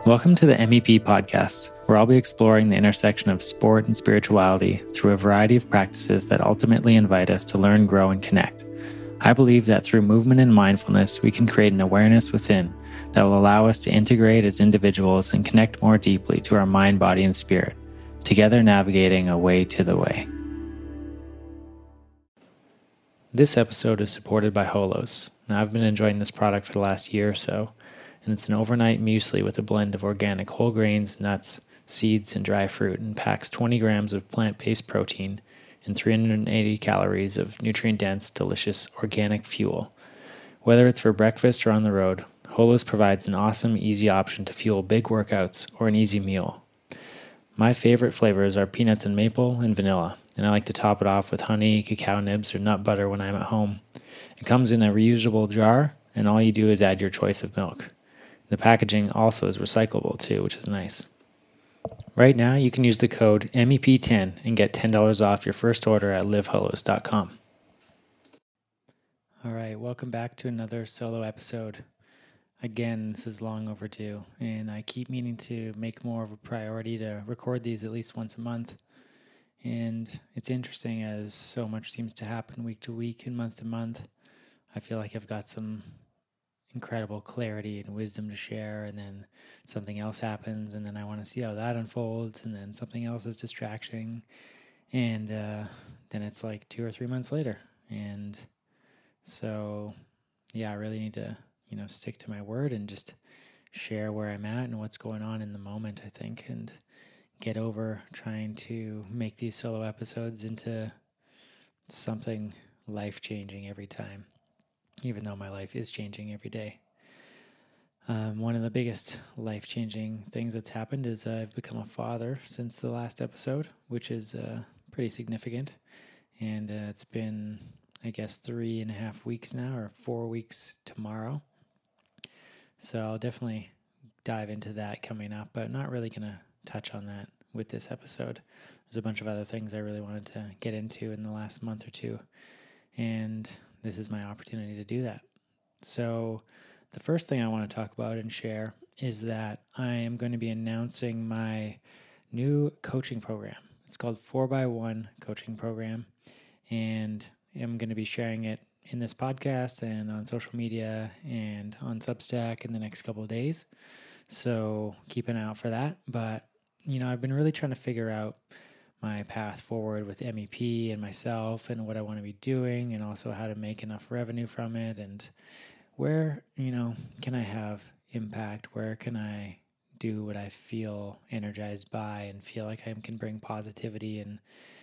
Welcome to the MEP podcast, where I'll be exploring the intersection of sport and spirituality through a variety of practices that ultimately invite us to learn, grow, and connect. I believe that through movement and mindfulness, we can create an awareness within that will allow us to integrate as individuals and connect more deeply to our mind, body, and spirit, together navigating a way to the way. This episode is supported by Holos. Now, I've been enjoying this product for the last year or so, and it's an overnight muesli with a blend of organic whole grains, nuts, seeds, and dry fruit, and packs 20 grams of plant-based protein and 380 calories of nutrient-dense, delicious organic fuel. Whether it's for breakfast or on the road, Holos provides an awesome, easy option to fuel big workouts or an easy meal. My favorite flavors are peanuts and maple and vanilla, and I like to top it off with honey, cacao nibs, or nut butter when I'm at home. It comes in a reusable jar, and all you do is add your choice of milk. The packaging also is recyclable too, which is nice. Right now, you can use the code MEP10 and get $10 off your first order at liveholos.com. All right, welcome back to another solo episode. Again, this is long overdue, and I keep meaning to make more of a priority to record these at least once a month. And it's interesting as so much seems to happen week to week and month to month. I feel like I've got some incredible clarity and wisdom to share, and then something else happens, and then I want to see how that unfolds, and then something else is distraction, and then it's like 2 or 3 months later. And so, yeah, I really need to, stick to my word and just share where I'm at and what's going on in the moment, I think, and get over trying to make these solo episodes into something life-changing every time, even though my life is changing every day. One of the biggest life-changing things that's happened is I've become a father since the last episode, which is pretty significant. And it's been, I guess, 3.5 weeks now, or 4 weeks tomorrow. So I'll definitely dive into that coming up, but not really going to touch on that with this episode. There's a bunch of other things I really wanted to get into in the last month or two, and this is my opportunity to do that. So the first thing I want to talk about and share is that I am going to be announcing my new coaching program. It's called 4x1 Coaching Program, and I'm going to be sharing it in this podcast and on social media and on Substack in the next couple of days. So keep an eye out for that. But, I've been really trying to figure out my path forward with MEP and myself and what I want to be doing, and also how to make enough revenue from it, and where, can I have impact? Where can I do what I feel energized by and feel like I can bring positivity and,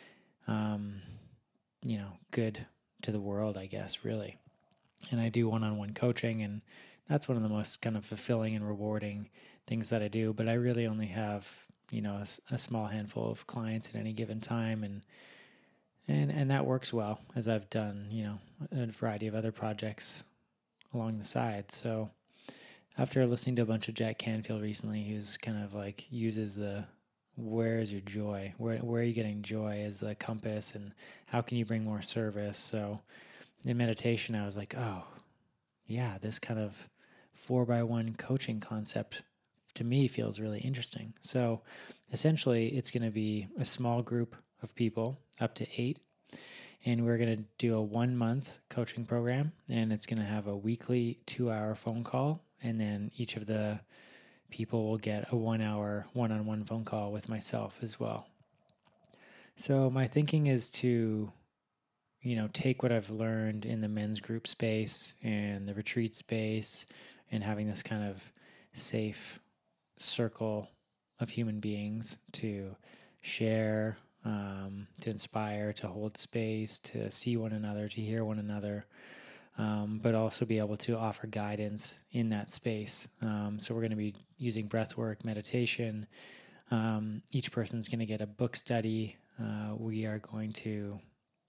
good to the world, I guess, really. And I do one-on-one coaching, and that's one of the most kind of fulfilling and rewarding things that I do. But I really only have, a small handful of clients at any given time, and that works well, as I've done, a variety of other projects along the side. So after listening to a bunch of Jack Canfield recently, he kind of like uses the where is your joy? Where are you getting joy as the compass, and how can you bring more service? So in meditation, I was like, oh, yeah, this kind of 4x1 coaching concept to me feels really interesting. So essentially, it's going to be a small group of people, up to 8, and we're going to do a 1-month coaching program, and it's going to have a weekly 2-hour phone call, and then each of the people will get a 1-hour one-on-one phone call with myself as well. So my thinking is to, take what I've learned in the men's group space and the retreat space, and having this kind of safe circle of human beings to share, to inspire, to hold space, to see one another, to hear one another, but also be able to offer guidance in that space. So we're going to be using breath work, meditation. Each person's going to get a book study. We are going to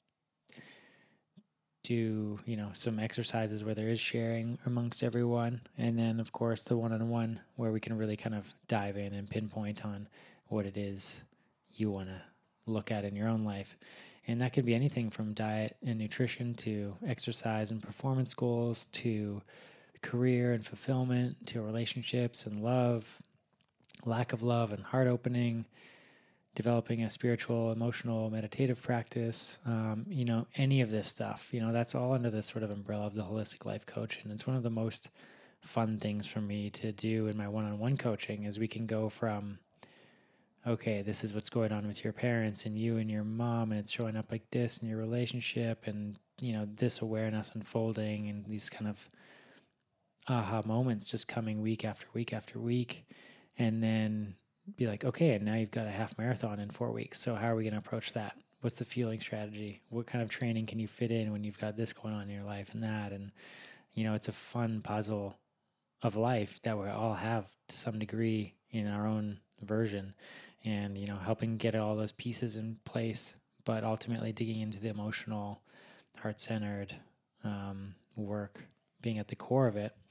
do, some exercises where there is sharing amongst everyone. And then, of course, the one-on-one where we can really kind of dive in and pinpoint on what it is you want to look at in your own life. And that could be anything from diet and nutrition to exercise and performance goals to career and fulfillment to relationships and love, lack of love and heart opening, developing a spiritual, emotional, meditative practice, any of this stuff, that's all under this sort of umbrella of the holistic life coach. And it's one of the most fun things for me to do in my one-on-one coaching is we can go from, okay, this is what's going on with your parents and you and your mom, and it's showing up like this in your relationship, and, this awareness unfolding and these kind of aha moments just coming week after week after week. And then be like, okay, and now you've got a half marathon in 4 weeks. So how are we going to approach that? What's the fueling strategy? What kind of training can you fit in when you've got this going on in your life and that? And, it's a fun puzzle of life that we all have to some degree in our own version, and, helping get all those pieces in place, but ultimately digging into the emotional, heart-centered work being at the core of it.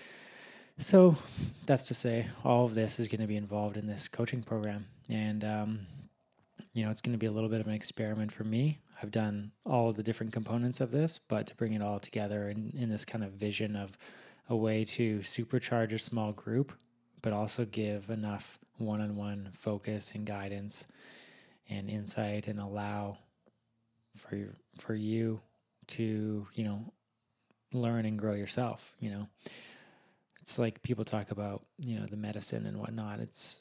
So that's to say, all of this is going to be involved in this coaching program. And, it's going to be a little bit of an experiment for me. I've done all the different components of this, but to bring it all together in this kind of vision of a way to supercharge a small group, but also give enough one-on-one focus and guidance and insight, and allow for you to, learn and grow yourself. It's like people talk about, the medicine and whatnot.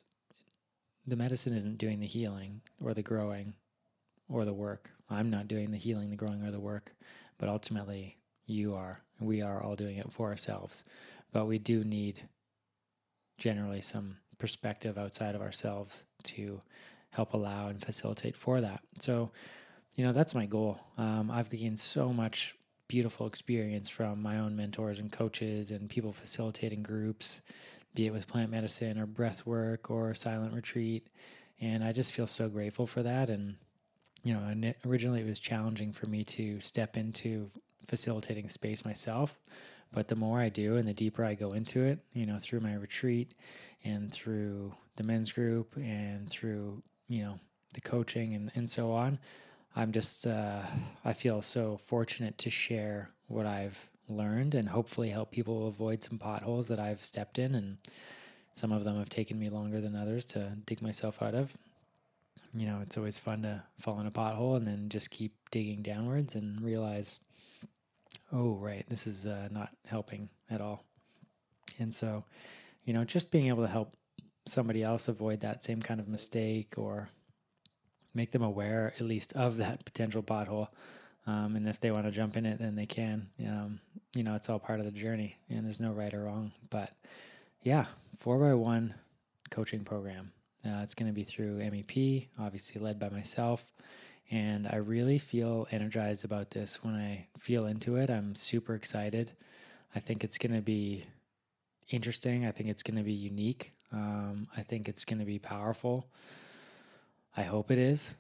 The medicine isn't doing the healing or the growing or the work. I'm not doing the healing, the growing, or the work, but ultimately you are. We are all doing it for ourselves. But we do need generally some perspective outside of ourselves to help allow and facilitate for that. So, that's my goal. I've gained so much beautiful experience from my own mentors and coaches and people facilitating groups, be it with plant medicine or breath work or silent retreat. And I just feel so grateful for that. And, originally it was challenging for me to step into facilitating space myself. But the more I do and the deeper I go into it, through my retreat and through the men's group and through, the coaching and so on, I'm just, I feel so fortunate to share what I've learned and hopefully help people avoid some potholes that I've stepped in. And some of them have taken me longer than others to dig myself out of. It's always fun to fall in a pothole and then just keep digging downwards and realize, oh, right, this is not helping at all. And so, just being able to help somebody else avoid that same kind of mistake, or make them aware at least of that potential pothole. And if they want to jump in it, then they can. It's all part of the journey, and there's no right or wrong. But yeah, 4x1 coaching program. It's going to be through MEP, obviously led by myself. And I really feel energized about this when I feel into it. I'm super excited. I think it's going to be interesting. I think it's going to be unique. I think it's going to be powerful. I hope it is.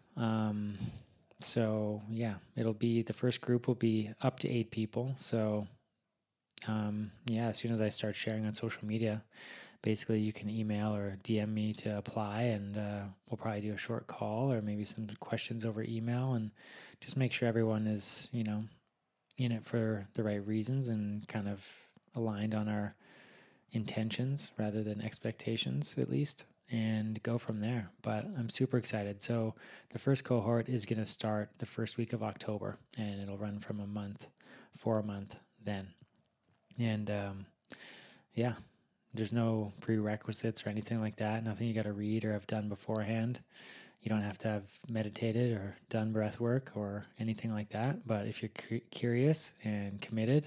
So yeah, the first group will be up to 8 people. So as soon as I start sharing on social media, basically you can email or DM me to apply, and we'll probably do a short call or maybe some questions over email, and just make sure everyone is, in it for the right reasons and kind of aligned on our intentions rather than expectations, at least, and go from there. But I'm super excited. So the first cohort is going to start the first week of October, and it'll run for a month then. And there's no prerequisites or anything like that. Nothing you got to read or have done beforehand. You don't have to have meditated or done breath work or anything like that. But if you're curious and committed,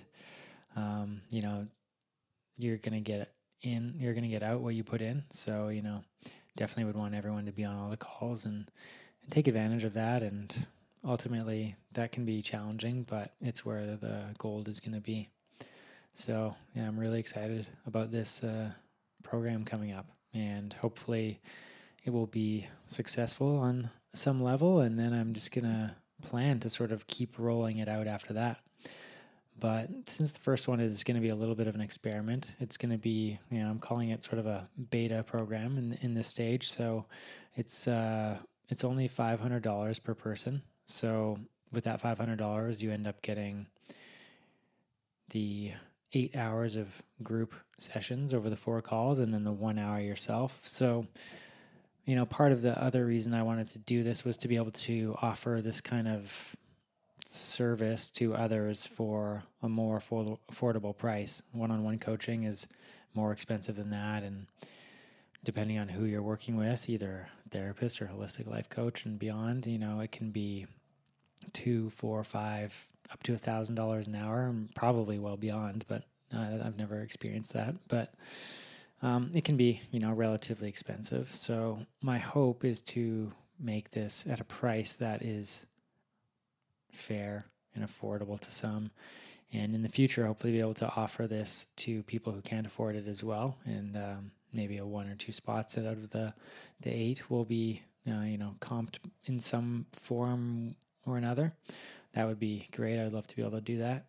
you're going to get in, you're going to get out what you put in. So, definitely would want everyone to be on all the calls and take advantage of that. And ultimately that can be challenging, but it's where the gold is going to be. So yeah, I'm really excited about this program coming up, and hopefully it will be successful on some level. And then I'm just going to plan to sort of keep rolling it out after that. But since the first one is going to be a little bit of an experiment, it's going to be, I'm calling it sort of a beta program in this stage. So it's only $500 per person. So with that $500, you end up getting the 8 hours of group sessions over the 4 calls and then the 1 hour yourself. So, part of the other reason I wanted to do this was to be able to offer this kind of service to others for a more affordable price. One-on-one coaching is more expensive than that, and depending on who you're working with, either therapist or holistic life coach and beyond, it can be $2, $4, $5, up to $1,000 an hour, and probably well beyond. But I've never experienced that. But it can be, relatively expensive. So my hope is to make this at a price that is fair and affordable to some, and in the future hopefully be able to offer this to people who can't afford it as well, and maybe a 1 or 2 spots out of the 8 will be comped in some form or another. That would be great. I'd love to be able to do that.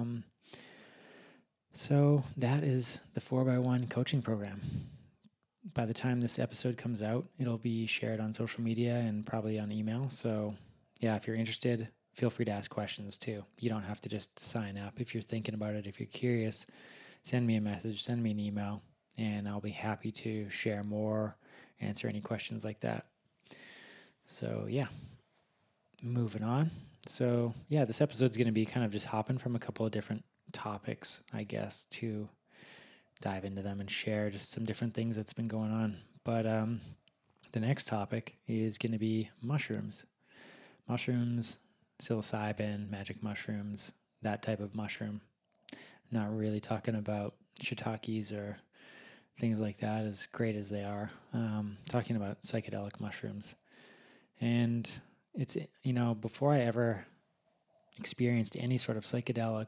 So that is the 4x1 coaching program. By the time this episode comes out, it'll be shared on social media and probably on email. So yeah, if you're interested, feel free to ask questions too. You don't have to just sign up. If you're thinking about it, if you're curious, send me a message, send me an email, and I'll be happy to share more, answer any questions like that. So yeah, moving on. So yeah, this episode's going to be kind of just hopping from a couple of different topics, I guess, to dive into them and share just some different things that's been going on. But the next topic is going to be mushrooms. Mushrooms, psilocybin, magic mushrooms, that type of mushroom. Not really talking about shiitakes or things like that, as great as they are. Talking about psychedelic mushrooms. And it's, before I ever experienced any sort of psychedelic,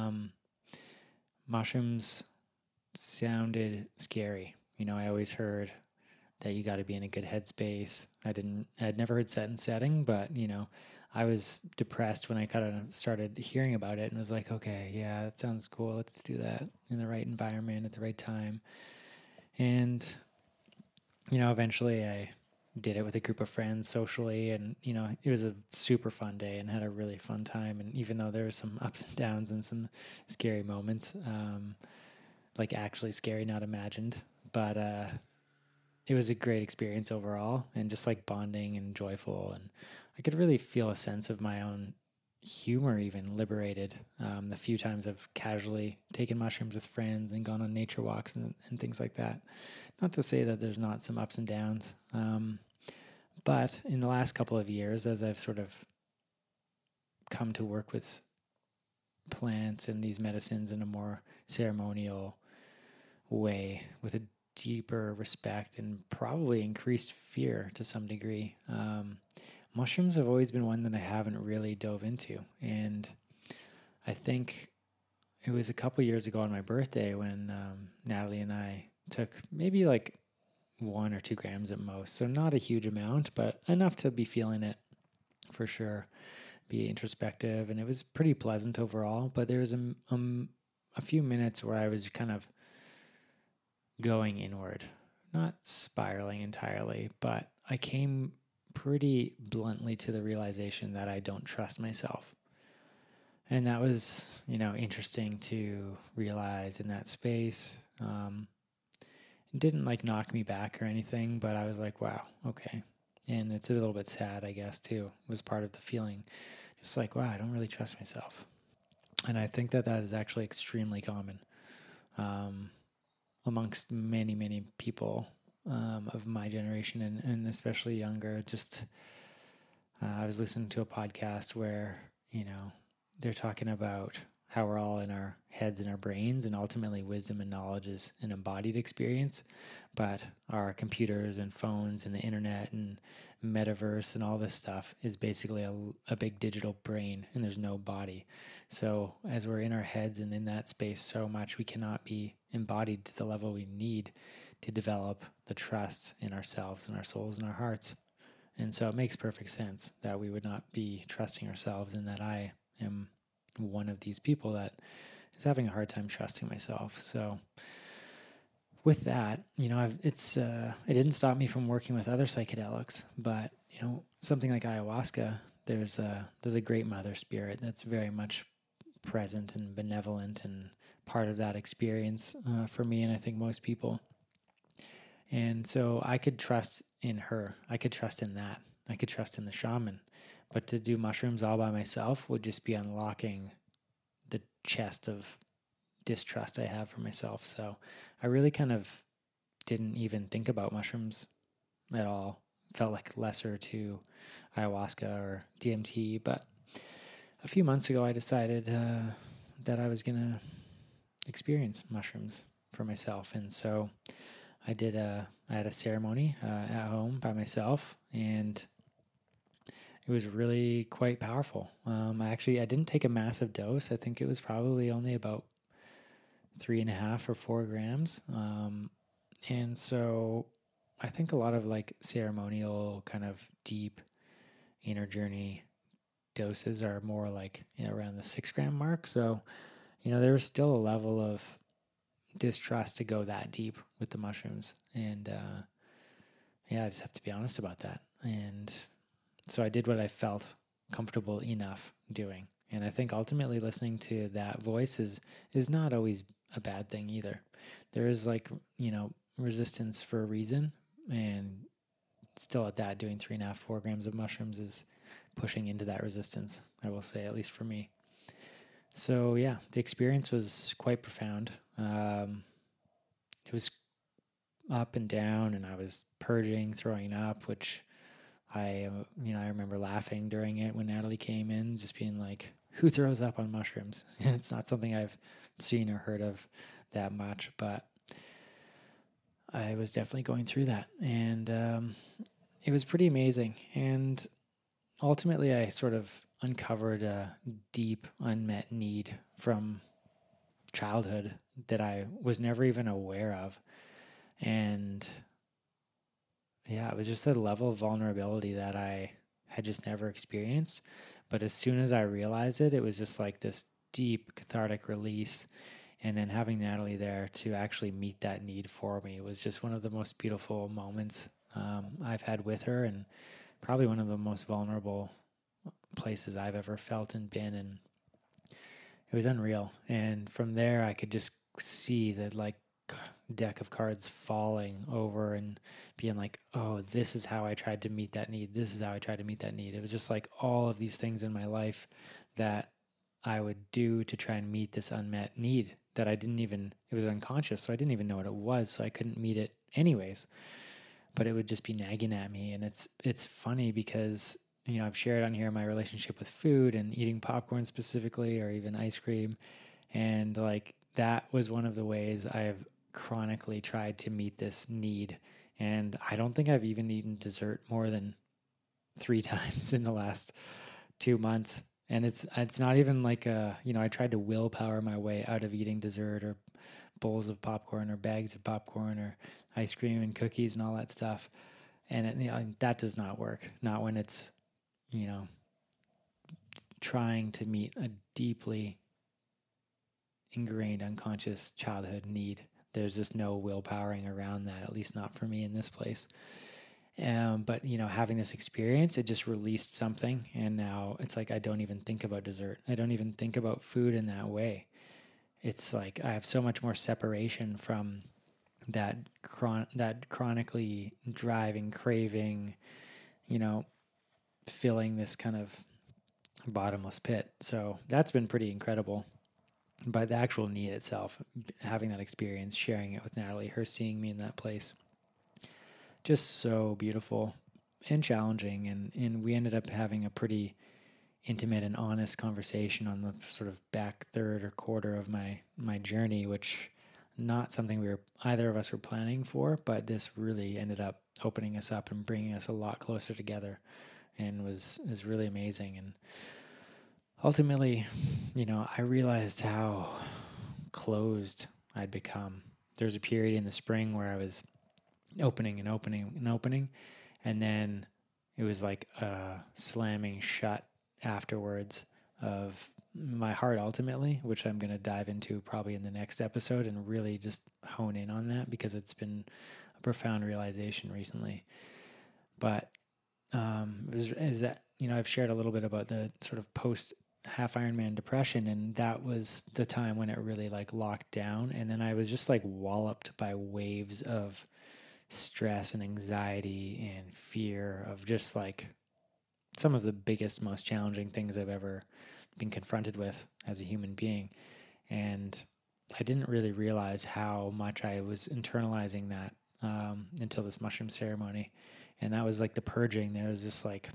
mushrooms sounded scary. I always heard that you got to be in a good headspace. I'd never heard set and setting, but, I was depressed when I kind of started hearing about it and was like, okay, yeah, that sounds cool. Let's do that in the right environment at the right time. And, eventually I did it with a group of friends socially, and, it was a super fun day and had a really fun time. And even though there were some ups and downs and some scary moments, like actually scary, not imagined, but it was a great experience overall, and just like bonding and joyful, and I could really feel a sense of my own humor even liberated the few times I've casually taken mushrooms with friends and gone on nature walks and things like that. Not to say that there's not some ups and downs, but in the last couple of years, as I've sort of come to work with plants and these medicines in a more ceremonial way, with a deeper respect and probably increased fear to some degree, mushrooms have always been one that I haven't really dove into. And I think it was a couple years ago on my birthday when Natalie and I took maybe like 1 or 2 grams at most. So not a huge amount, but enough to be feeling it for sure, be introspective. And it was pretty pleasant overall. But there was a few minutes where I was kind of going inward, not spiraling entirely, but I came pretty bluntly to the realization that I don't trust myself. And that was, interesting to realize in that space. It didn't like knock me back or anything, but I was like, wow, okay. And it's a little bit sad, I guess, too. It was part of the feeling. Just like, wow, I don't really trust myself. And I think that is actually extremely common amongst many, many people of my generation, and especially younger. Just I was listening to a podcast where, they're talking about how we're all in our heads and our brains, and ultimately wisdom and knowledge is an embodied experience, but our computers and phones and the internet and metaverse and all this stuff is basically a big digital brain, and there's no body. So as we're in our heads and in that space so much, we cannot be embodied to the level we need to develop the trust in ourselves and our souls and our hearts. And so it makes perfect sense that we would not be trusting ourselves, and that I am one of these people that is having a hard time trusting myself. So with that, it didn't stop me from working with other psychedelics, but something like ayahuasca, there's a great mother spirit that's very much present and benevolent and part of that experience for me, and I think most people. And so I could trust in her. I could trust in that. I could trust in the shaman. But to do mushrooms all by myself would just be unlocking the chest of distrust I have for myself. So I really kind of didn't even think about mushrooms at all. Felt like lesser to ayahuasca or DMT. But a few months ago, I decided that I was going to experience mushrooms for myself. And so I had a ceremony at home by myself, and it was really quite powerful. I didn't take a massive dose. I think it was probably only about 3.5 or 4 grams. And so I think a lot of like ceremonial kind of deep inner journey doses are more like around the 6 gram mark. So, there was still a level of distrust to go that deep with the mushrooms. And I just have to be honest about that. And so I did what I felt comfortable enough doing. And I think ultimately listening to that voice is not always a bad thing either. There is resistance for a reason, and still at that, doing 3.5, 4 grams of mushrooms is pushing into that resistance, I will say, at least for me. So yeah, the experience was quite profound. It was up and down, and I was purging, throwing up, which I remember laughing during it when Natalie came in, just being like, who throws up on mushrooms? It's not something I've seen or heard of that much, but I was definitely going through that. And it was pretty amazing. And ultimately, I sort of uncovered a deep unmet need from childhood that I was never even aware of. And yeah, it was just a level of vulnerability that I had just never experienced. But as soon as I realized it, it was just like this deep cathartic release. And then having Natalie there to actually meet that need for me was just one of the most beautiful moments I've had with her, and probably one of the most vulnerable places I've ever felt and been. And it was unreal. And from there, I could just see that like deck of cards falling over and being like, oh, this is how I tried to meet that need. This is how I tried to meet that need. It was just like all of these things in my life that I would do to try and meet this unmet need that it was unconscious. So I didn't even know what it was. So I couldn't meet it anyways, but it would just be nagging at me. And it's funny because, I've shared on here my relationship with food and eating popcorn specifically, or even ice cream. And like, that was one of the ways I've chronically tried to meet this need. And I don't think I've even eaten dessert more than 3 times in the last 2 months. And it's not even like I tried to willpower my way out of eating dessert or bowls of popcorn or bags of popcorn or ice cream and cookies and all that stuff. And that does not work. Not when it's, trying to meet a deeply ingrained unconscious childhood need. There's just no willpowering around that, at least not for me in this place. But having this experience, it just released something, and now it's like I don't even think about dessert. I don't even think about food in that way. It's like I have so much more separation from that chronically driving craving, filling this kind of bottomless pit. So that's been pretty incredible. But the actual need itself, having that experience, sharing it with Natalie, her seeing me in that place, just so beautiful and challenging. And we ended up having a pretty intimate and honest conversation on the sort of back third or quarter of my journey, which not something either of us were planning for, but this really ended up opening us up and bringing us a lot closer together, and was really amazing. And ultimately, I realized how closed I'd become. There was a period in the spring where I was opening and opening and opening, and then it was like a slamming shut afterwards of my heart ultimately, which I'm going to dive into probably in the next episode and really just hone in on that, because it's been a profound realization recently. But it was that, I've shared a little bit about the sort of post half Ironman depression, and that was the time when it really like locked down. And then I was just like walloped by waves of stress and anxiety and fear of just like some of the biggest, most challenging things I've ever been confronted with as a human being. And I didn't really realize how much I was internalizing that until this mushroom ceremony. And that was like the purging. There was this like,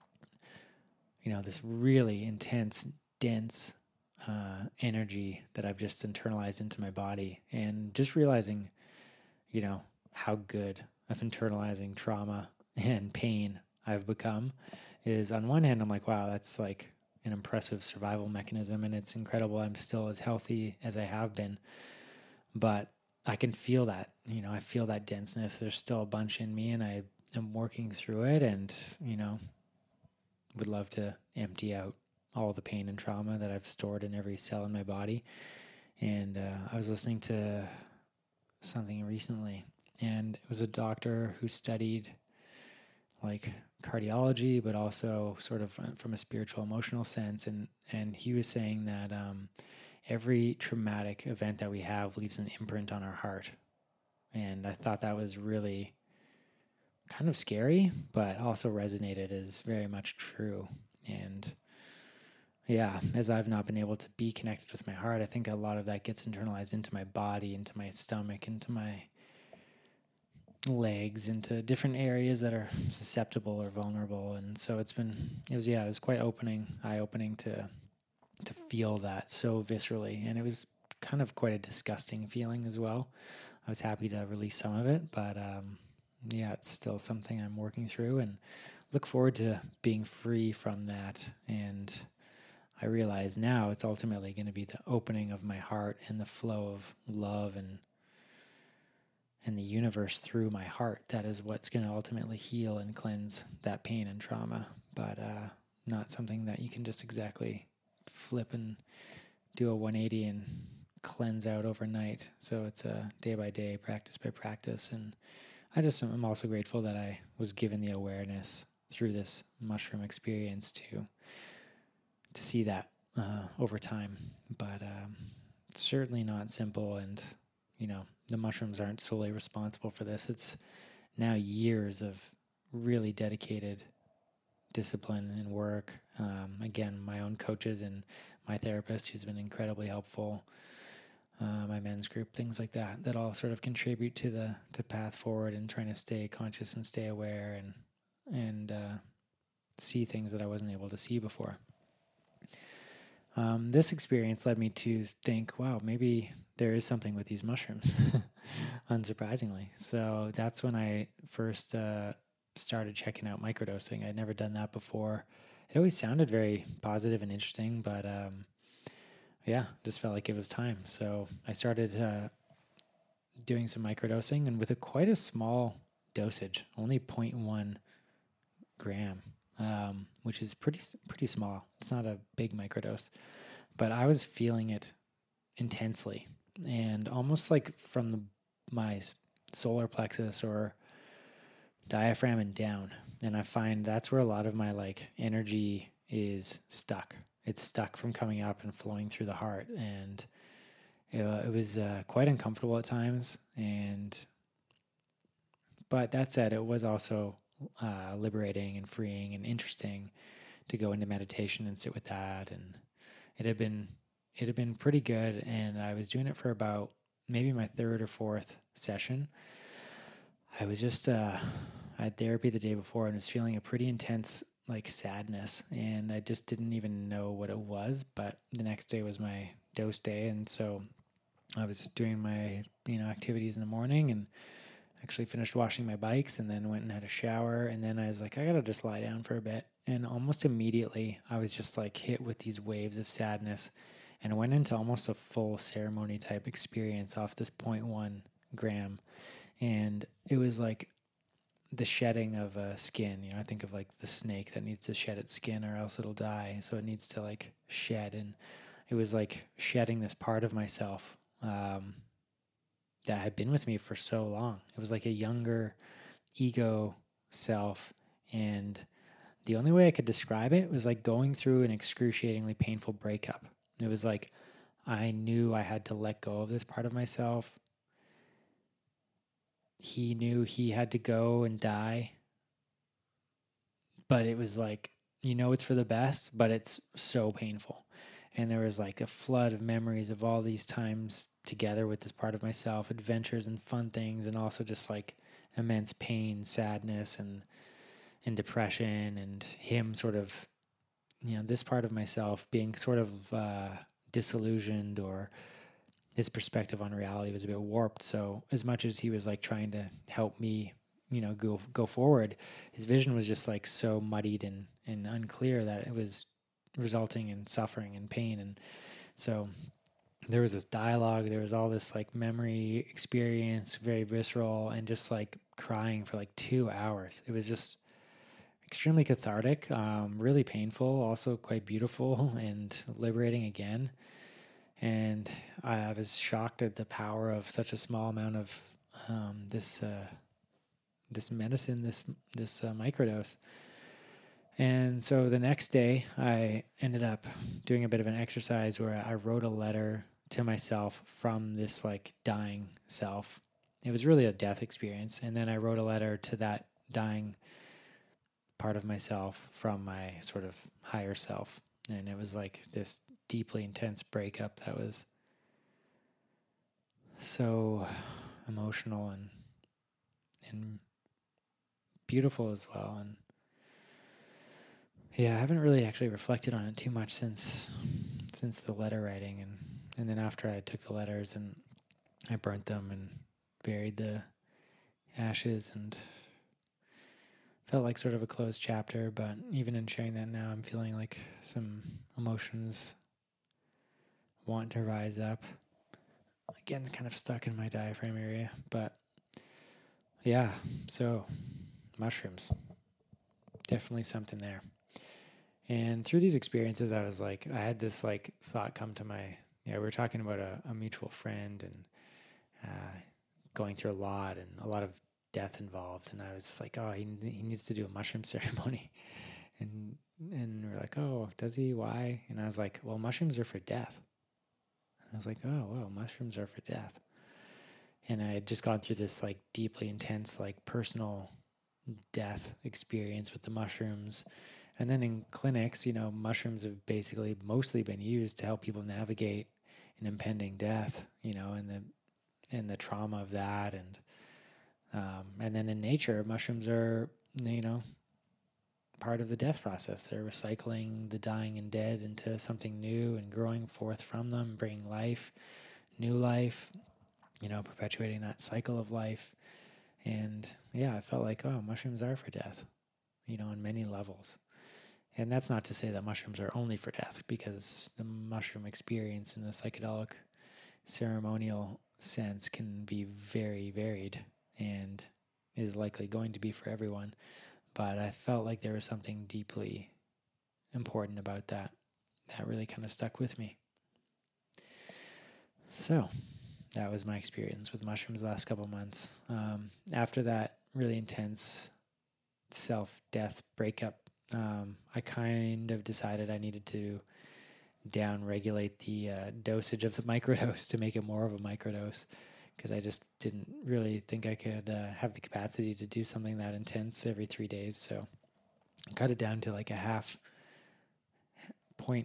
this really intense, dense energy that I've just internalized into my body. And just realizing, how good of internalizing trauma and pain I've become is, on one hand, I'm like, wow, that's like an impressive survival mechanism, and it's incredible I'm still as healthy as I have been. But I can feel that, I feel that denseness. There's still a bunch in me, and I am working through it, and, would love to empty out all the pain and trauma that I've stored in every cell in my body. And I was listening to something recently, and it was a doctor who studied like cardiology, but also sort of from a spiritual, emotional sense. And he was saying that every traumatic event that we have leaves an imprint on our heart. And I thought that was really kind of scary, but also resonated as very much true. And yeah, as I've not been able to be connected with my heart, I think a lot of that gets internalized into my body, into my stomach, into my legs, into different areas that are susceptible or vulnerable. And so it was quite eye-opening to feel that so viscerally. And it was kind of quite a disgusting feeling as well. I was happy to release some of it, but it's still something I'm working through, and look forward to being free from that. And I realize now it's ultimately going to be the opening of my heart and the flow of love and the universe through my heart. That is what's going to ultimately heal and cleanse that pain and trauma, but not something that you can just exactly flip and do a 180 and cleanse out overnight. So it's a day by day, practice by practice. And I'm also grateful that I was given the awareness through this mushroom experience to see that over time. But it's certainly not simple, and the mushrooms aren't solely responsible for this. It's now years of really dedicated discipline and work. Again, my own coaches and my therapist, who's been incredibly helpful, my men's group, things like that all sort of contribute to the path forward and trying to stay conscious and stay aware and see things that I wasn't able to see before. This experience led me to think, wow, maybe there is something with these mushrooms, unsurprisingly. So that's when I first started checking out microdosing. I'd never done that before. It always sounded very positive and interesting, but just felt like it was time. So I started doing some microdosing, and with quite a small dosage, only 0.1 gram, which is pretty small. It's not a big microdose, but I was feeling it intensely, and almost like from my solar plexus or diaphragm and down. And I find that's where a lot of my like energy is stuck. It's stuck from coming up and flowing through the heart, and it was quite uncomfortable at times. But that said, it was also liberating and freeing and interesting to go into meditation and sit with that. And it had been pretty good. And I was doing it for about maybe my third or fourth session. I was just I had therapy the day before and was feeling a pretty intense like sadness, and I just didn't even know what it was. But the next day was my dose day, and so I was just doing my activities in the morning, and actually finished washing my bikes, and then went and had a shower. And then I was like, I gotta just lie down for a bit. And almost immediately I was just like hit with these waves of sadness, and went into almost a full ceremony type experience off this 0.1 gram. And it was like the shedding of a skin. I think of like the snake that needs to shed its skin or else it'll die. So it needs to like shed. And it was like shedding this part of myself that had been with me for so long. It was like a younger ego self, and the only way I could describe it was like going through an excruciatingly painful breakup. It was like I knew I had to let go of this part of myself. He knew he had to go and die, but it was like, it's for the best, but it's so painful. And there was like a flood of memories of all these times together with this part of myself, adventures and fun things, and also just like immense pain, sadness, and depression, and him sort of, this part of myself being sort of disillusioned, or his perspective on reality was a bit warped. So as much as he was like trying to help me, go forward, his vision was just like so muddied and unclear that it was resulting in suffering and pain. And so there was this dialogue, there was all this like memory experience, very visceral, and just like crying for like 2 hours. It was just extremely cathartic, really painful, also quite beautiful and liberating again. And I was shocked at the power of such a small amount of this medicine, this microdose. And so the next day, I ended up doing a bit of an exercise where I wrote a letter to myself from this like dying self. It was really a death experience. And then I wrote a letter to that dying part of myself from my sort of higher self. And it was like this deeply intense breakup that was so emotional and beautiful as well. And yeah, I haven't really actually reflected on it too much since the letter writing, and then after I took the letters and I burnt them and buried the ashes, and felt like sort of a closed chapter. But even in sharing that now, I'm feeling like some emotions want to rise up. Again, kind of stuck in my diaphragm area. But yeah, so mushrooms, definitely something there. And through these experiences, I was like, I had this like thought come to we were talking about a mutual friend, and going through a lot of death involved. And I was just like, oh, he needs to do a mushroom ceremony. And we're like, oh, does he? Why? And I was like, well, mushrooms are for death. And I was like, oh, wow, mushrooms are for death. And I had just gone through this like deeply intense, like personal death experience with the mushrooms. And then in clinics, mushrooms have basically mostly been used to help people navigate an impending death, and the trauma of that. And then in nature, mushrooms are, part of the death process. They're recycling the dying and dead into something new and growing forth from them, bringing life, new life, perpetuating that cycle of life. And yeah, I felt like, oh, mushrooms are for death, on many levels. And that's not to say that mushrooms are only for death, because the mushroom experience in the psychedelic ceremonial sense can be very varied and is likely going to be for everyone. But I felt like there was something deeply important about that really kind of stuck with me. So that was my experience with mushrooms the last couple of months. After that really intense self-death breakup, I kind of decided I needed to down-regulate the dosage of the microdose to make it more of a microdose, because I just didn't really think I could have the capacity to do something that intense every 3 days. So I cut it down to like a half point,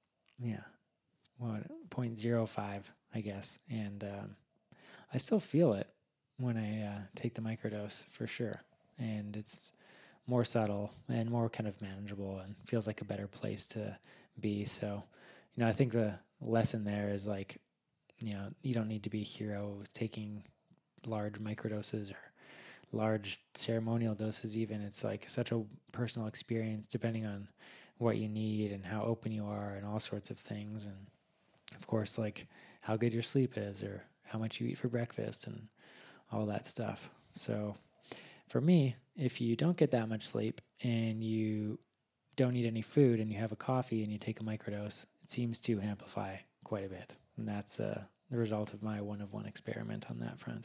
0.05, I guess. And I still feel it when I take the microdose, for sure. And it's more subtle and more kind of manageable, and feels like a better place to be. So, I think the lesson there is like, you don't need to be a hero with taking large microdoses or large ceremonial doses even. It's like such a personal experience depending on what you need and how open you are and all sorts of things. And of course, like how good your sleep is or how much you eat for breakfast and all that stuff. So for me, if you don't get that much sleep and you don't eat any food and you have a coffee and you take a microdose, it seems to amplify quite a bit. And that's the result of my one-of-one experiment on that front.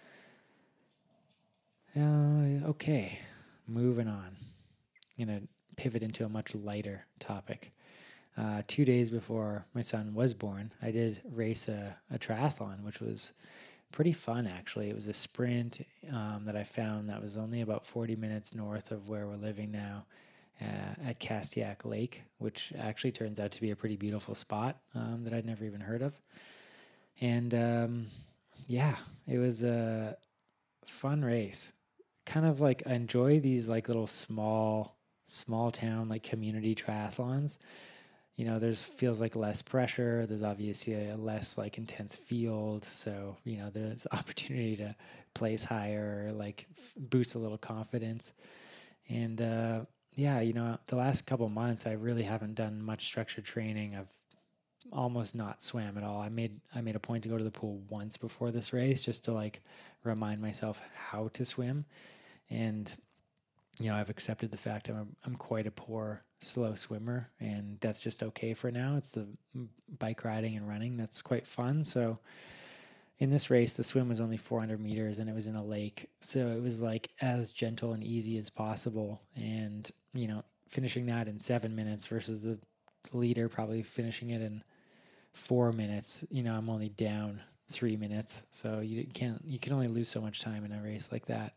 Okay, moving on. I'm going to pivot into a much lighter topic. 2 days before my son was born, I did race a triathlon, which was pretty fun, actually. It was a sprint that I found that was only about 40 minutes north of where we're living now, at Castiac Lake, which actually turns out to be a pretty beautiful spot that I'd never even heard of. And yeah, it was a fun race. Kind of like I enjoy these like little small town like community triathlons. There's feels like less pressure. There's obviously a less like intense field, so there's opportunity to place higher, like boost a little confidence. And yeah, the last couple months I really haven't done much structured training. I've almost not swam at all. I made a point to go to the pool once before this race just to like remind myself how to swim. And I've accepted the fact I'm quite a poor slow swimmer, and that's just okay for now. It's the bike riding and running that's quite fun. So in this race, the swim was only 400 meters and it was in a lake. So it was like as gentle and easy as possible. And, finishing that in 7 minutes versus the leader probably finishing it in 4 minutes, I'm only down 3 minutes. So you can only lose so much time in a race like that.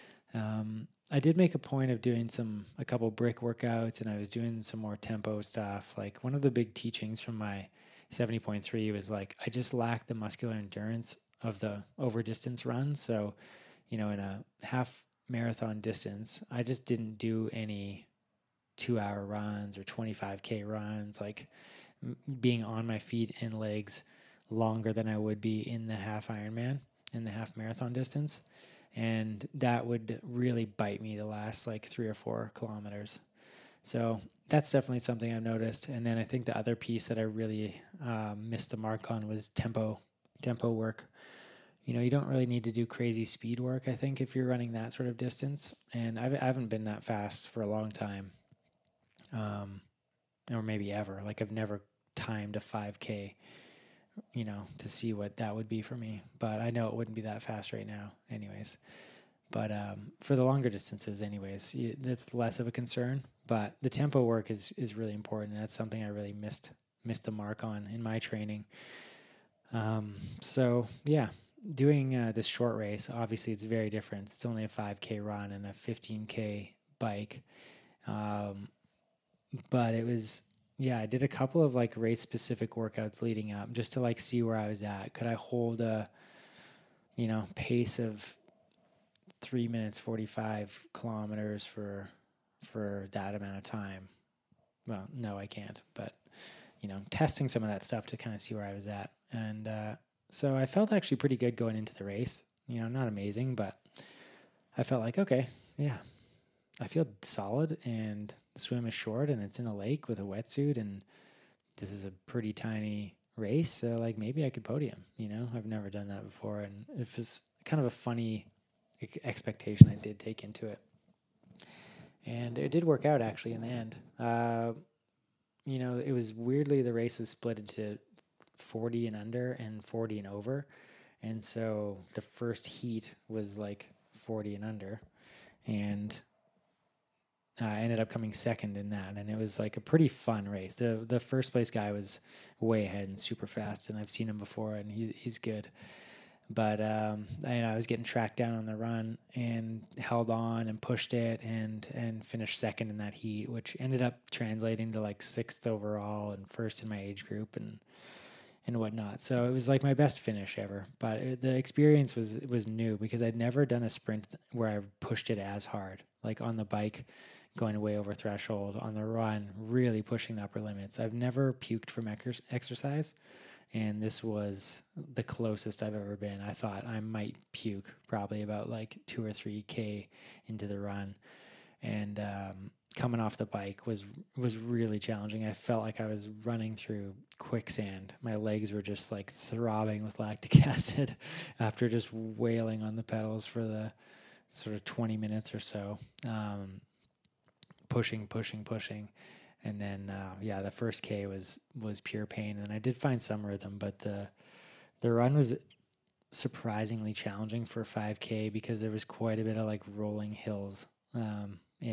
I did make a point of doing a couple brick workouts, and I was doing some more tempo stuff. Like one of the big teachings from my 70.3 was like, I just lacked the muscular endurance of the over distance runs. So, in a half marathon distance, I just didn't do any 2-hour runs or 25K runs, like being on my feet and legs longer than I would be in the half Ironman, in the half marathon distance. And that would really bite me the last like 3 or 4 kilometers. So that's definitely something I've noticed. And then I think the other piece that I really missed the mark on was tempo work. You don't really need to do crazy speed work, I think, if you're running that sort of distance. And I haven't been that fast for a long time, or maybe ever. Like I've never timed a 5K, to see what that would be for me. But I know it wouldn't be that fast right now anyways. But for the longer distances anyways, that's less of a concern. But the tempo work is really important. And that's something I really missed the mark on in my training. So yeah, doing this short race, obviously it's very different. It's only a 5K run and a 15K bike. But it was, yeah, I did a couple of like race specific workouts leading up just to like see where I was at. Could I hold a, pace of 3 minutes, 45 kilometers for that amount of time? Well, no, I can't, but testing some of that stuff to kind of see where I was at. And, so I felt actually pretty good going into the race, not amazing, but I felt like, okay, yeah, I feel solid, and the swim is short and it's in a lake with a wetsuit, and this is a pretty tiny race. So like maybe I could podium, I've never done that before. And it was kind of a funny expectation I did take into it. And it did work out actually in the end. It was weirdly, the race was split into 40 and under and 40 and over. And so the first heat was like 40 and under, and I ended up coming second in that, and it was like a pretty fun race. The first place guy was way ahead and super fast, and I've seen him before, and he's good. But I was getting tracked down on the run and held on and pushed it and finished second in that heat, which ended up translating to like 6th overall and first in my age group and whatnot. So it was like my best finish ever. But the experience was new because I'd never done a sprint where I pushed it as hard, like on the bike, going way over threshold, on the run, really pushing the upper limits. I've never puked from exercise, and this was the closest I've ever been. I thought I might puke probably about like 2 or 3K into the run. And coming off the bike was really challenging. I felt like I was running through quicksand. My legs were just like throbbing with lactic acid after just wailing on the pedals for the sort of 20 minutes or so. Pushing. And then, the first K was pure pain. And I did find some rhythm, but the run was surprisingly challenging for 5K because there was quite a bit of like rolling hills in it.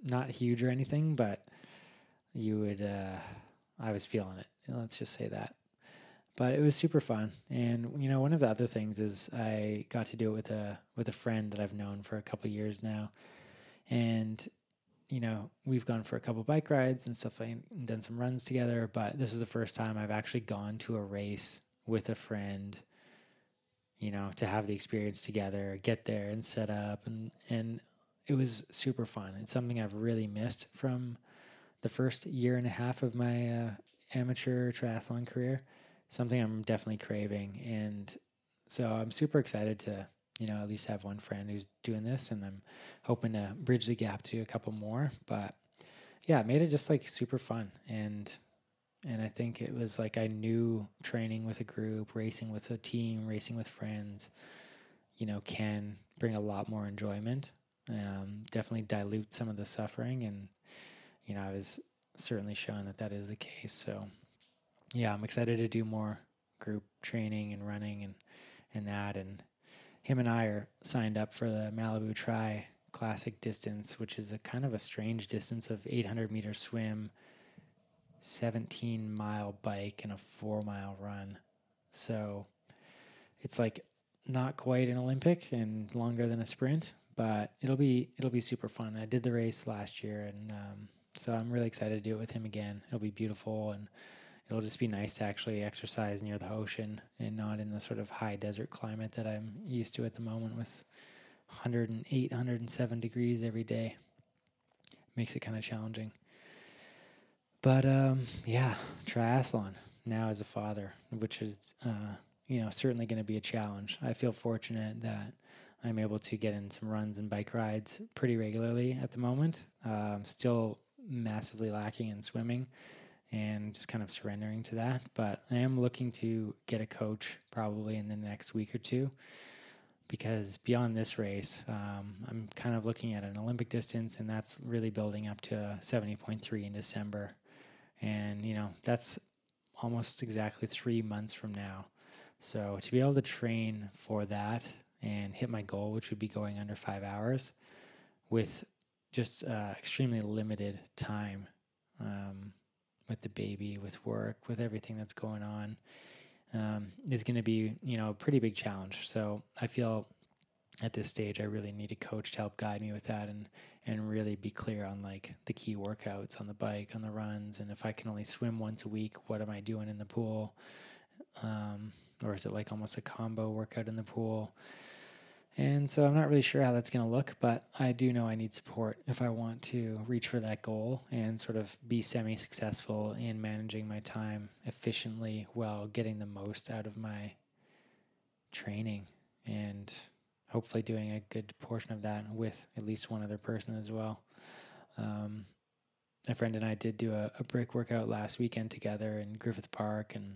not huge or anything, but you would, I was feeling it. Let's just say that. But it was super fun. And, one of the other things is I got to do it with a friend that I've known for a couple of years now. And, we've gone for a couple bike rides and stuff and done some runs together. But this is the first time I've actually gone to a race with a friend, to have the experience together, get there and set up. And it was super fun. It's something I've really missed from the first year and a half of my amateur triathlon career. Something I'm definitely craving. And so I'm super excited to, at least have one friend who's doing this, and I'm hoping to bridge the gap to a couple more. But yeah, it made it just like super fun. And I think it was like I knew training with a group, racing with a team, racing with friends, can bring a lot more enjoyment. Definitely dilute some of the suffering. And, I was certainly showing that is the case. So yeah, I'm excited to do more group training and running and that. And him and I are signed up for the Malibu Tri Classic distance, which is a kind of a strange distance of 800-meter swim, 17-mile bike, and a 4-mile run. So it's like not quite an Olympic and longer than a sprint, but it'll be super fun. I did the race last year, and so I'm really excited to do it with him again. It'll be beautiful, and it'll just be nice to actually exercise near the ocean and not in the sort of high desert climate that I'm used to at the moment with 108, 107 degrees every day. Makes it kind of challenging. But yeah, triathlon now as a father, which is certainly going to be a challenge. I feel fortunate that I'm able to get in some runs and bike rides pretty regularly at the moment. Still massively lacking in swimming and just kind of surrendering to that. But I am looking to get a coach probably in the next week or two, because beyond this race, I'm kind of looking at an Olympic distance, and that's really building up to 70.3 in December. And, that's almost exactly 3 months from now. So to be able to train for that and hit my goal, which would be going under 5 hours with just extremely limited time, with the baby, with work, with everything that's going on, is going to be, a pretty big challenge. So I feel at this stage, I really need a coach to help guide me with that and really be clear on like the key workouts on the bike, on the runs. And if I can only swim once a week, what am I doing in the pool? Or is it like almost a combo workout in the pool? And so I'm not really sure how that's going to look, but I do know I need support if I want to reach for that goal and sort of be semi-successful in managing my time efficiently while getting the most out of my training, and hopefully doing a good portion of that with at least one other person as well. My friend and I did do a brick workout last weekend together in Griffith Park, and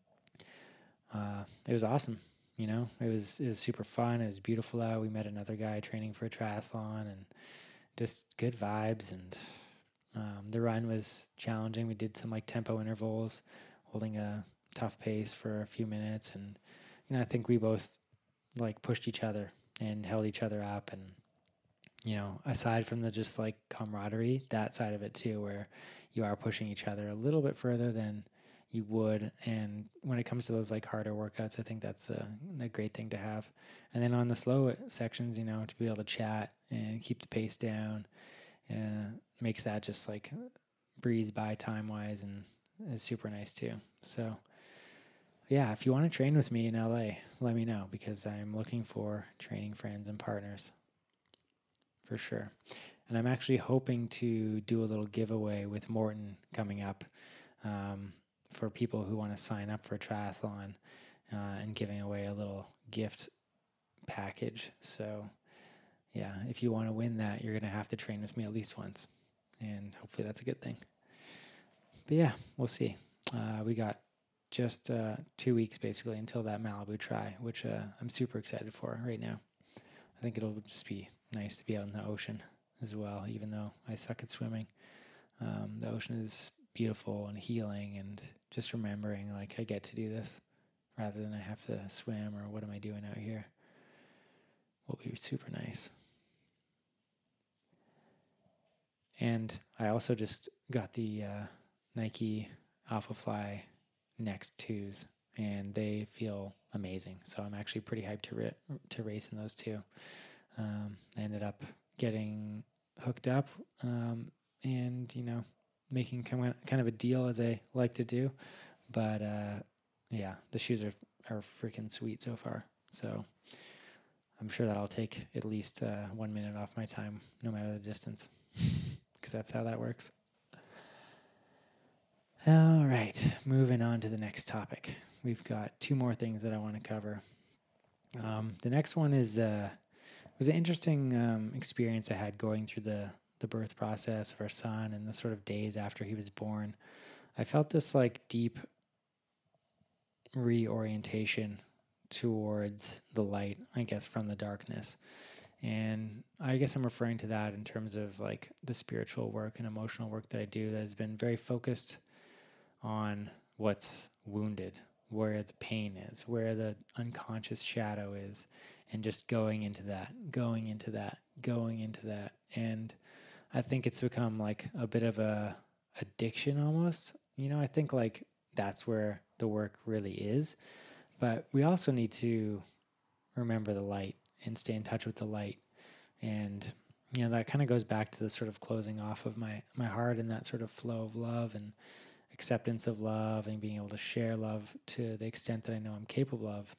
it was awesome. It was super fun. It was beautiful out. We met another guy training for a triathlon, and just good vibes. And the run was challenging. We did some like tempo intervals, holding a tough pace for a few minutes. And, I think we both like pushed each other and held each other up. And, aside from the just like camaraderie, that side of it too, where you are pushing each other a little bit further than you would. And when it comes to those like harder workouts, I think that's a great thing to have. And then on the slow sections, to be able to chat and keep the pace down, makes that just like breeze by time wise, and is super nice too. So yeah, if you want to train with me in LA, let me know, because I'm looking for training friends and partners for sure. And I'm actually hoping to do a little giveaway with Morton coming up, for people who want to sign up for a triathlon, and giving away a little gift package. So yeah, if you want to win that, you're going to have to train with me at least once, and hopefully that's a good thing. But yeah, we'll see. We got just 2 weeks basically until that Malibu Tri, which I'm super excited for right now. I think it'll just be nice to be out in the ocean as well, even though I suck at swimming. The ocean is beautiful and healing, and just remembering like I get to do this rather than I have to swim or what am I doing out here will be super nice. And I also just got the Nike Alphafly Next 2s, and they feel amazing. So I'm actually pretty hyped to race in those two. I ended up getting hooked up, and making kind of a deal, as I like to do. But yeah, the shoes are freaking sweet so far. So I'm sure that I'll take at least 1 minute off my time, no matter the distance, because that's how that works. All right, moving on to the next topic. We've got two more things that I want to cover. The next one was an interesting experience I had going through the birth process of our son and the sort of days after he was born. I felt this like deep reorientation towards the light, I guess, from the darkness. And I guess I'm referring to that in terms of like the spiritual work and emotional work that I do that has been very focused on what's wounded, where the pain is, where the unconscious shadow is, and just going into that. And I think it's become like a bit of a addiction almost. I think like that's where the work really is. But we also need to remember the light and stay in touch with the light. And that kind of goes back to the sort of closing off of my heart and that sort of flow of love and acceptance of love and being able to share love to the extent that I know I'm capable of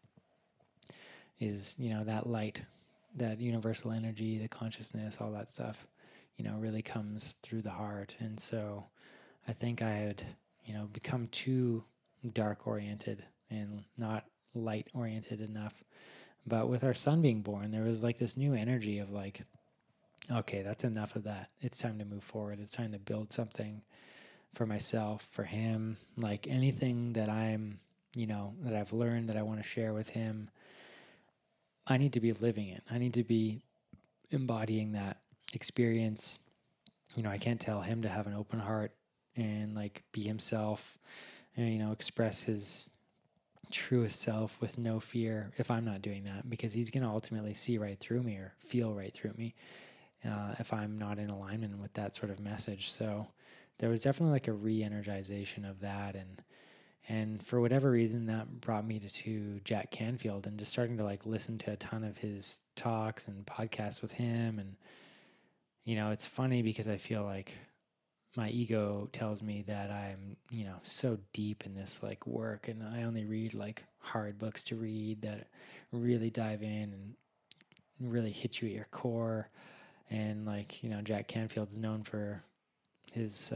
is, that light, that universal energy, the consciousness, all that stuff, really comes through the heart. And so I think I had, become too dark oriented and not light oriented enough. But with our son being born, there was like this new energy of like, okay, that's enough of that. It's time to move forward. It's time to build something for myself, for him, like anything that I'm, that I've learned that I want to share with him. I need to be living it. I need to be embodying that experience. I can't tell him to have an open heart and like be himself and, express his truest self with no fear if I'm not doing that, because he's going to ultimately see right through me or feel right through me if I'm not in alignment with that sort of message. So there was definitely like a re-energization of that, and for whatever reason that brought me to Jack Canfield and just starting to like listen to a ton of his talks and podcasts with him. And it's funny because I feel like my ego tells me that I'm, so deep in this like work, and I only read like hard books to read that really dive in and really hit you at your core. And like, Jack Canfield's known for his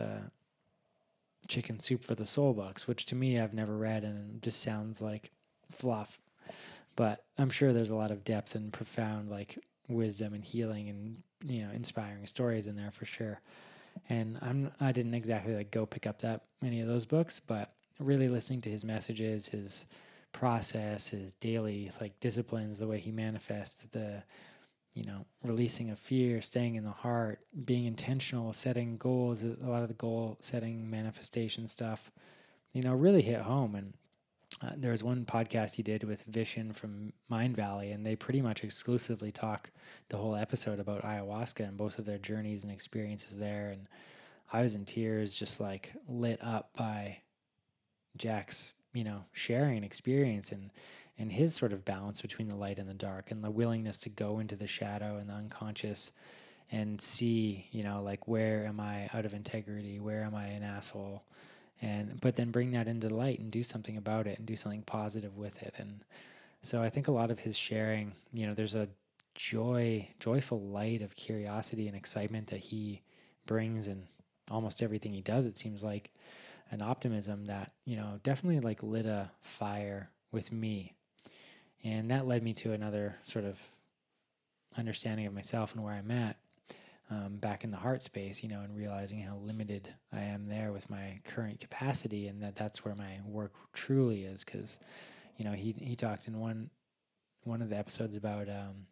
Chicken Soup for the Soul books, which to me I've never read and just sounds like fluff. But I'm sure there's a lot of depth and profound like wisdom and healing and inspiring stories in there for sure. And I didn't exactly like go pick up that many of those books, but really listening to his messages, his process, his daily like disciplines, the way he manifests the releasing of fear, staying in the heart, being intentional, setting goals, a lot of the goal setting manifestation stuff, really hit home. And there was one podcast he did with Vishen from Mind Valley, and they pretty much exclusively talk the whole episode about ayahuasca and both of their journeys and experiences there. And I was in tears, just like lit up by Jack's, sharing experience and his sort of balance between the light and the dark and the willingness to go into the shadow and the unconscious and see, like, where am I out of integrity? Where am I an asshole? But then bring that into light and do something about it and do something positive with it. And so I think a lot of his sharing, there's a joyful light of curiosity and excitement that he brings in almost everything he does. It seems like an optimism that, definitely like lit a fire with me. And that led me to another sort of understanding of myself and where I'm at. Back in the heart space, and realizing how limited I am there with my current capacity, and that's where my work truly is. Because, he talked in one of the episodes about,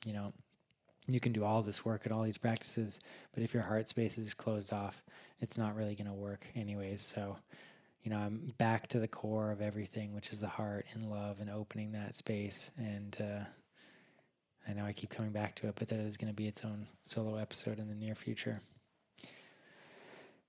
you can do all this work and all these practices, but if your heart space is closed off, it's not really going to work anyways. So, I'm back to the core of everything, which is the heart and love and opening that space. And I know I keep coming back to it, but that is going to be its own solo episode in the near future.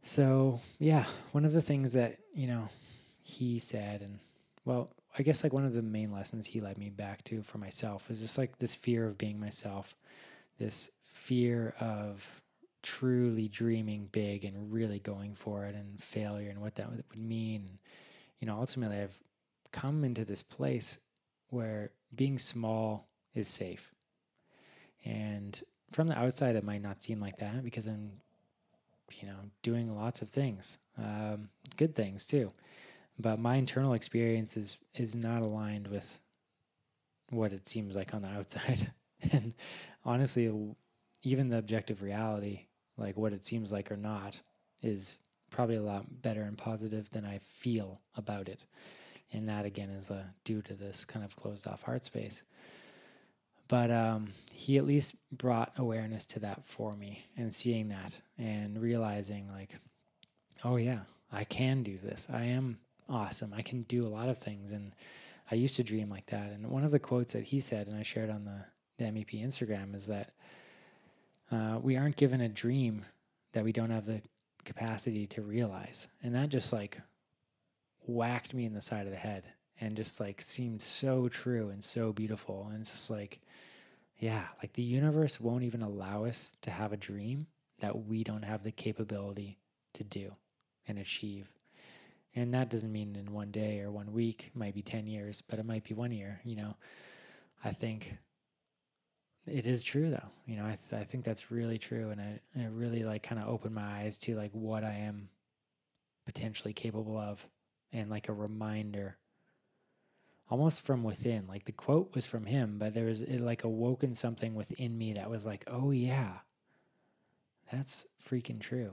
So, yeah, one of the things that, he said, and well, I guess like one of the main lessons he led me back to for myself is just like this fear of being myself, this fear of truly dreaming big and really going for it, and failure and what that would mean. Ultimately, I've come into this place where being small is safe. And from the outside, it might not seem like that because I'm, doing lots of things, good things too. But my internal experience is not aligned with what it seems like on the outside. And honestly, even the objective reality, like what it seems like or not, is probably a lot better and positive than I feel about it. And that again is due to this kind of closed off heart space. But he at least brought awareness to that for me, and seeing that and realizing like, oh yeah, I can do this. I am awesome. I can do a lot of things. And I used to dream like that. And one of the quotes that he said, and I shared on the MEP Instagram, is that we aren't given a dream that we don't have the capacity to realize. And that just like whacked me in the side of the head, and just like seemed so true and so beautiful. And it's just like, yeah, like the universe won't even allow us to have a dream that we don't have the capability to do and achieve. And that doesn't mean in one day or 1 week, it might be 10 years, but it might be 1 year. I think it is true though. I think that's really true. And it really like kind of opened my eyes to like what I am potentially capable of, and like a reminder almost from within. Like the quote was from him, but it like awoken something within me that was like, oh yeah, that's freaking true.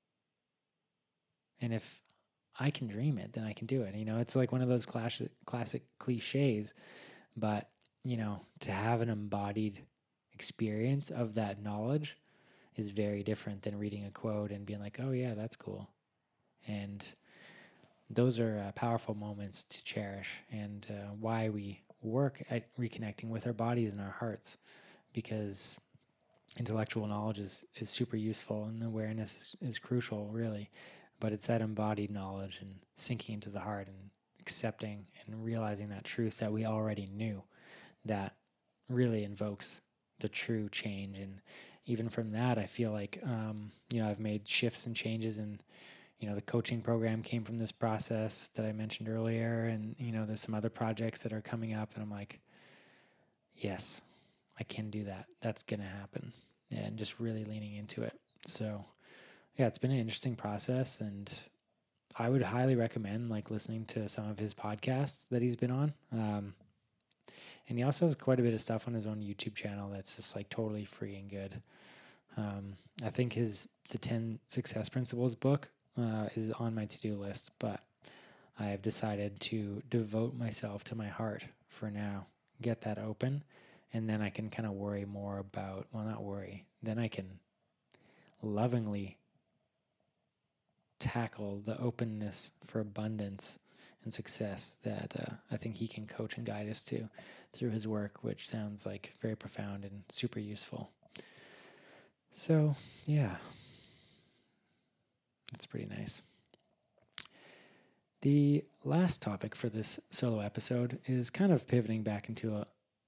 And if I can dream it, then I can do it. It's like one of those classic cliches, but to have an embodied experience of that knowledge is very different than reading a quote and being like, oh yeah, that's cool. And those are powerful moments to cherish, and why we work at reconnecting with our bodies and our hearts, because intellectual knowledge is super useful, and awareness is crucial, really. But it's that embodied knowledge and sinking into the heart and accepting and realizing that truth that we already knew that really invokes the true change. And even from that, I feel like, I've made shifts and changes, and the coaching program came from this process that I mentioned earlier. And, there's some other projects that are coming up that I'm like, yes, I can do that. That's going to happen. And just really leaning into it. So, yeah, it's been an interesting process, and I would highly recommend like listening to some of his podcasts that he's been on. And he also has quite a bit of stuff on his own YouTube channel that's just like totally free and good. I think the 10 Success Principles book is on my to-do list, but I have decided to devote myself to my heart for now, get that open, and then I can kind of worry more about, well, not worry, then I can lovingly tackle the openness for abundance and success that I think he can coach and guide us to through his work, which sounds like very profound and super useful. So, yeah, that's pretty nice. The last topic for this solo episode is kind of pivoting back into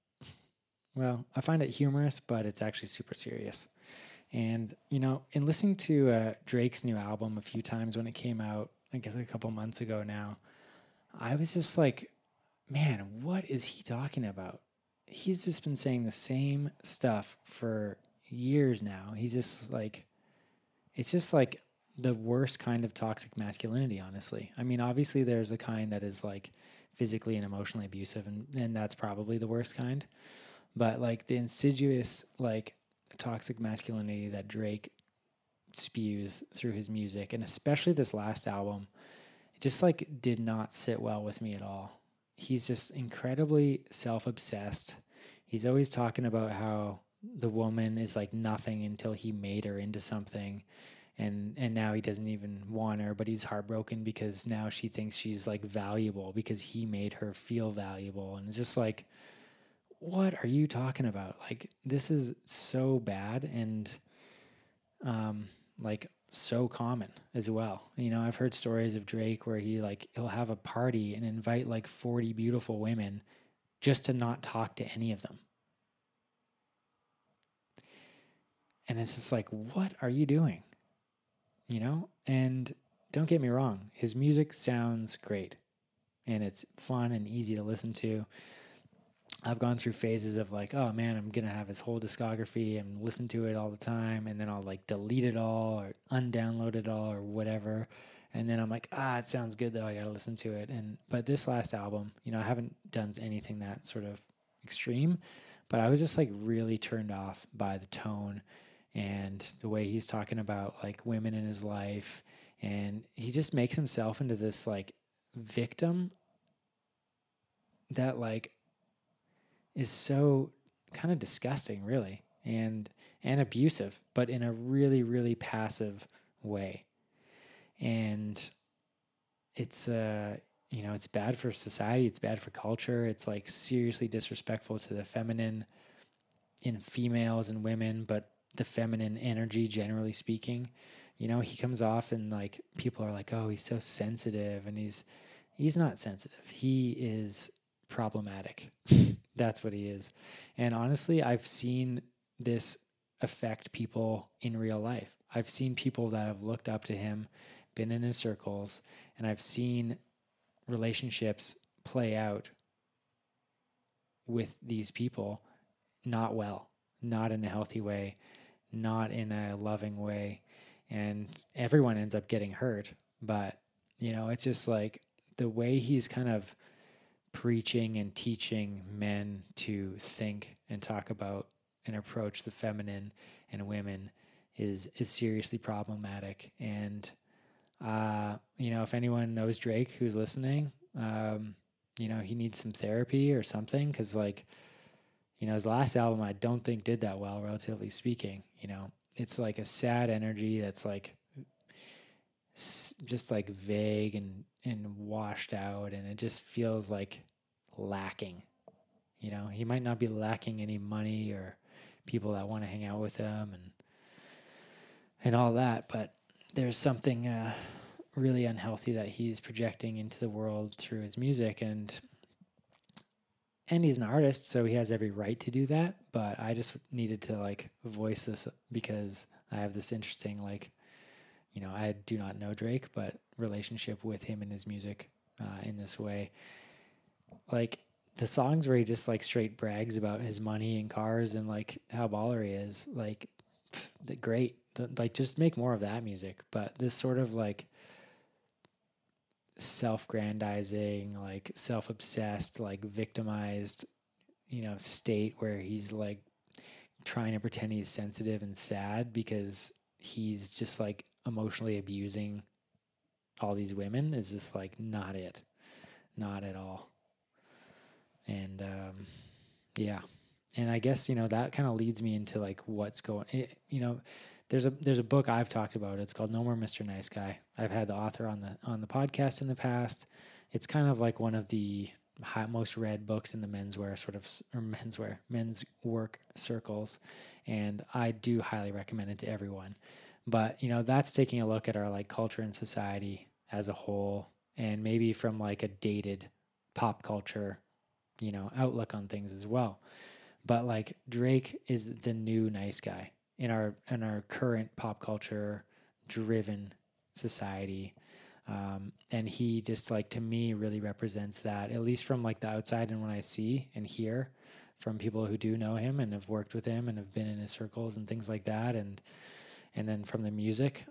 I find it humorous, but it's actually super serious. And, in listening to Drake's new album a few times when it came out, I guess a couple months ago now, I was just like, man, what is he talking about? He's just been saying the same stuff for years now. He's just like, it's just like the worst kind of toxic masculinity, honestly. I mean, obviously there's a kind that is like physically and emotionally abusive, and that's probably the worst kind. But like the insidious, like toxic masculinity that Drake spews through his music, and especially this last album, it just like did not sit well with me at all. He's just incredibly self-obsessed. He's always talking about how the woman is like nothing until he made her into something. And now he doesn't even want her, but he's heartbroken because now she thinks she's like valuable because he made her feel valuable. And it's just like, what are you talking about? Like, this is so bad. And like so common as well. You know, I've heard stories of Drake where he'll have a party and invite like 40 beautiful women just to not talk to any of them. And it's just like, what are you doing? You know? And don't get me wrong, his music sounds great and it's fun and easy to listen to. I've gone through phases of like, oh man, I'm going to have his whole discography and listen to it all the time. And then I'll like delete it all or undownload it all or whatever. And then I'm like, it sounds good though. I got to listen to it. But this last album, you know, I haven't done anything that sort of extreme, but I was just like really turned off by the tone and the way he's talking about like women in his life. And he just makes himself into this like victim that like is so kind of disgusting, really, and abusive, but in a really, really passive way. And it's you know, it's bad for society, it's bad for culture, it's like seriously disrespectful to the feminine in females and women, but the feminine energy generally speaking. You know, he comes off and like people are like, oh, he's so sensitive, and he's not sensitive. He is problematic. That's what he is. And honestly, I've seen this affect people in real life. I've seen people that have looked up to him, been in his circles, and I've seen relationships play out with these people not well, not in a healthy way, not in a loving way. And everyone ends up getting hurt. But, you know, it's just like the way he's kind of preaching and teaching men to think and talk about and approach the feminine and women is seriously problematic. And you know, if anyone knows Drake who's listening, you know, he needs some therapy or something, because like, you know, his last album I don't think did that well, relatively speaking. You know, it's like a sad energy that's like just like vague and washed out, and it just feels like lacking. You know, he might not be lacking any money or people that want to hang out with him and all that, but there's something really unhealthy that he's projecting into the world through his music, and he's an artist, so he has every right to do that. But I just needed to like voice this because I have this interesting like, you know, I do not know Drake, but relationship with him and his music in this way. Like the songs where he just like straight brags about his money and cars and like how baller he is, like great. Like just make more of that music. But this sort of like self-grandizing, like self-obsessed, like victimized, you know, state where he's like trying to pretend he's sensitive and sad because he's just like emotionally abusing all these women is just like not at all. And yeah, and I guess, you know, that kind of leads me into like what's going, you know, there's a book I've talked about. It's called No More Mr. Nice Guy. I've had the author on the podcast in the past. It's kind of like one of the most read books in the men's work circles, and I do highly recommend it to everyone. But, you know, that's taking a look at our like culture and society as a whole, and maybe from like a dated pop culture, you know, outlook on things as well. But like Drake is the new nice guy in our current pop culture driven society. And he just like, to me, really represents that, at least from like the outside and when I see and hear from people who do know him and have worked with him and have been in his circles and things like that. And then from the music.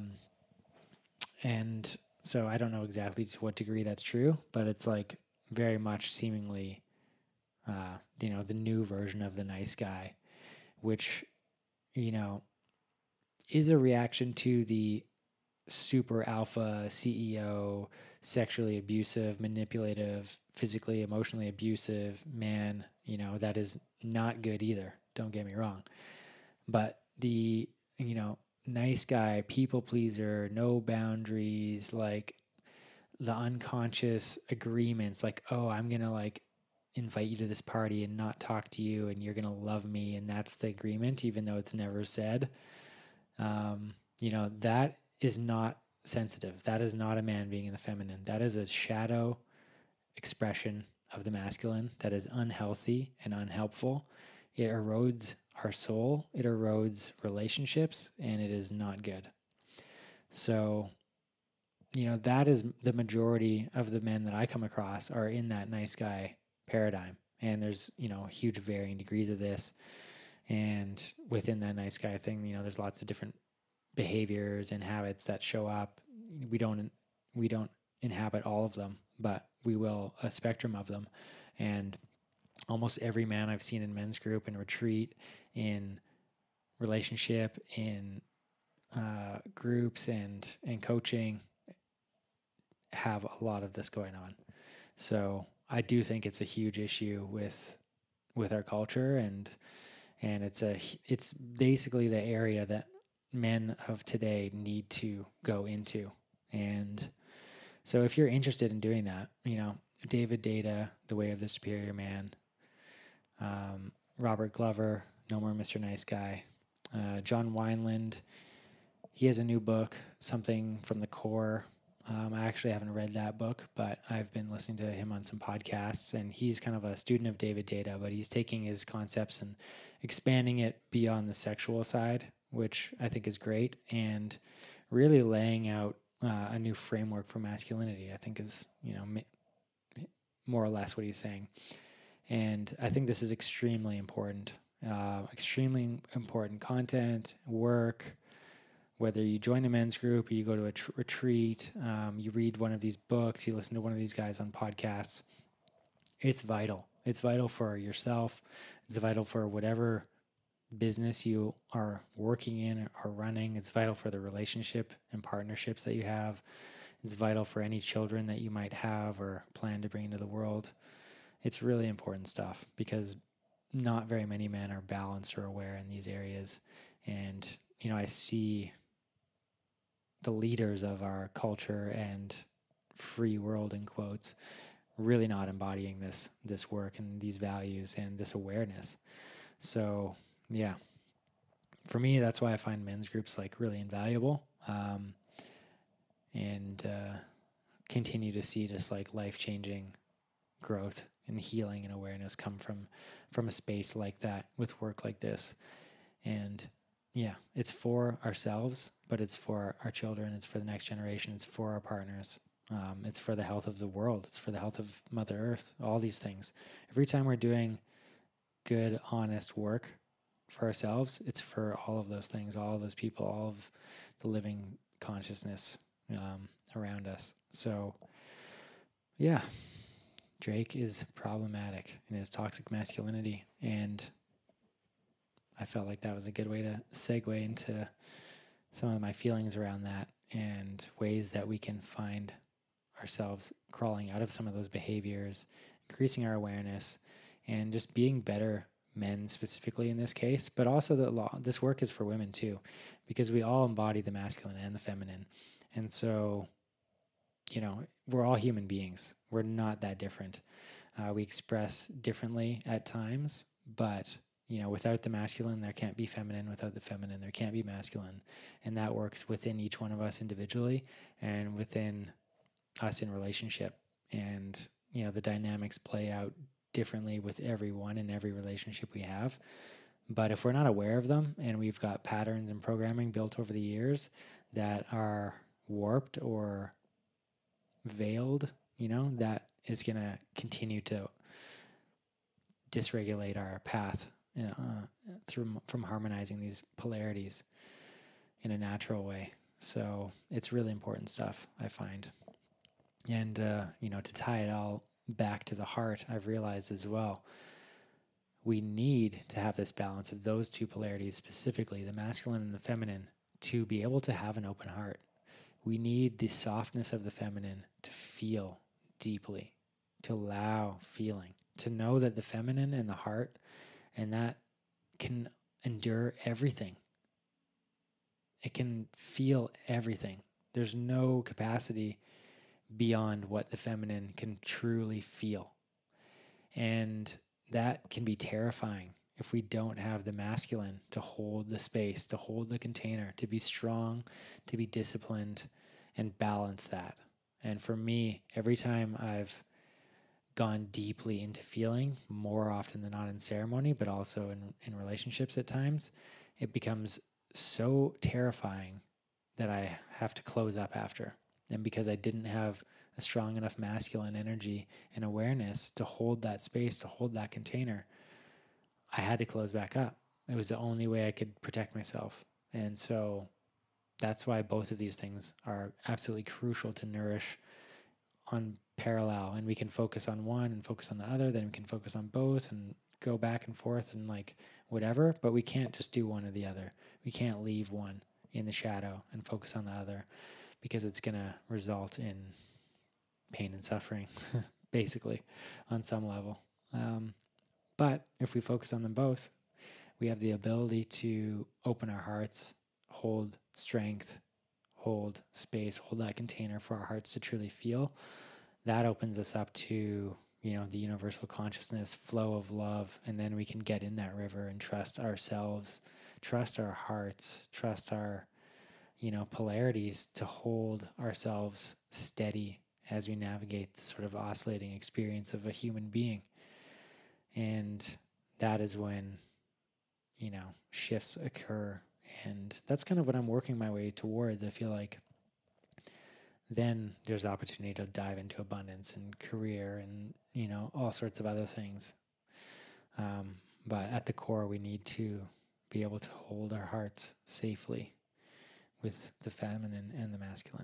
And so I don't know exactly to what degree that's true, but it's like very much seemingly, you know, the new version of the nice guy, which, you know, is a reaction to the super alpha CEO, sexually abusive, manipulative, physically, emotionally abusive man, you know, that is not good either. Don't get me wrong. But the, you know, nice guy, people pleaser, no boundaries, like the unconscious agreements, like, oh, I'm going to like invite you to this party and not talk to you and you're going to love me. And that's the agreement, even though it's never said. that is not sensitive. That is not a man being in the feminine. That is a shadow expression of the masculine that is unhealthy and unhelpful. It erodes our soul, it erodes relationships, and it is not good. So, that is the majority of the men that I come across are in that nice guy paradigm. And there's, huge varying degrees of this. And within that nice guy thing, there's lots of different behaviors and habits that show up. We don't inhabit all of them, but we will a spectrum of them. And almost every man I've seen in men's group and retreat, in relationship, in groups and coaching, have a lot of this going on. So I do think it's a huge issue with our culture, and it's basically the area that men of today need to go into. And so if you're interested in doing that, David Deida, The Way of the Superior Man, Robert Glover, No More Mr. Nice Guy, John Wineland, he has a new book, Something from the Core. I actually haven't read that book, but I've been listening to him on some podcasts, and he's kind of a student of David Deida, but he's taking his concepts and expanding it beyond the sexual side, which I think is great, and really laying out a new framework for masculinity, I think is, more or less what he's saying. And I think this is extremely important content, work. Whether you join a men's group or you go to a retreat, you read one of these books, you listen to one of these guys on podcasts, it's vital. It's vital for yourself. It's vital for whatever business you are working in or running. It's vital for the relationship and partnerships that you have. It's vital for any children that you might have or plan to bring into the world. It's really important stuff because not very many men are balanced or aware in these areas. And, I see the leaders of our culture and free world, in quotes, really not embodying this work and these values and this awareness. So, yeah, for me, that's why I find men's groups really invaluable, and continue to see just life-changing growth and healing and awareness come from a space like that with work like this. And yeah, it's for ourselves, but it's for our children. It's for the next generation. It's for our partners. It's for the health of the world. It's for the health of Mother Earth, all these things. Every time we're doing good, honest work for ourselves, it's for all of those things, all of those people, all of the living consciousness around us. So, yeah, Drake is problematic in his toxic masculinity, and I felt like that was a good way to segue into some of my feelings around that and ways that we can find ourselves crawling out of some of those behaviors, increasing our awareness, and just being better men specifically in this case, but also this work is for women too, because we all embody the masculine and the feminine. And so, we're all human beings. We're not that different. We express differently at times, but without the masculine, there can't be feminine. Without the feminine, there can't be masculine. And that works within each one of us individually and within us in relationship. And, the dynamics play out differently with everyone in every relationship we have. But if we're not aware of them and we've got patterns and programming built over the years that are warped or veiled, that is going to continue to dysregulate our path from harmonizing these polarities in a natural way. So it's really important stuff, I find. And, to tie it all back to the heart, I've realized as well, we need to have this balance of those two polarities, specifically the masculine and the feminine, to be able to have an open heart. We need the softness of the feminine to feel deeply, to allow feeling, to know that the feminine and the heart and that can endure everything. It can feel everything. There's no capacity beyond what the feminine can truly feel. And that can be terrifying if we don't have the masculine to hold the space, to hold the container, to be strong, to be disciplined, and balance that. And for me, every time I've gone deeply into feeling, more often than not in ceremony, but also in relationships at times, it becomes so terrifying that I have to close up after. And because I didn't have a strong enough masculine energy and awareness to hold that space, to hold that container, I had to close back up. It was the only way I could protect myself. And so that's why both of these things are absolutely crucial to nourish on parallel. And we can focus on one and focus on the other, then we can focus on both and go back and forth and like whatever, but we can't just do one or the other. We can't leave one in the shadow and focus on the other, because it's going to result in pain and suffering, basically, on some level. But if we focus on them both, we have the ability to open our hearts, hold strength, hold space, hold that container for our hearts to truly feel. That opens us up to, the universal consciousness, flow of love, and then we can get in that river and trust ourselves, trust our hearts, trust our, polarities to hold ourselves steady as we navigate the sort of oscillating experience of a human being. And that is when, shifts occur. And that's kind of what I'm working my way towards. I feel like then there's opportunity to dive into abundance and career and, all sorts of other things. But at the core, we need to be able to hold our hearts safely with the feminine and the masculine.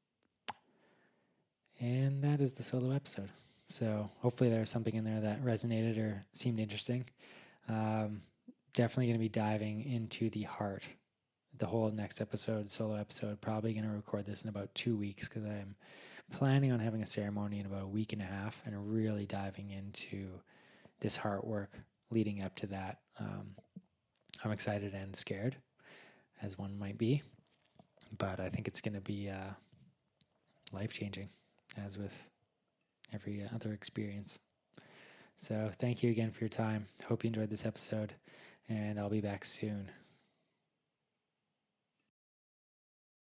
And that is the solo episode. So hopefully there was something in there that resonated or seemed interesting. Definitely going to be diving into the heart. The whole next episode, solo episode, probably going to record this in about 2 weeks, because I'm planning on having a ceremony in about a week and a half and really diving into this heart work leading up to that. I'm excited and scared, as one might be, but I think it's going to be life-changing, as with every other experience. So thank you again for your time. Hope you enjoyed this episode, and I'll be back soon.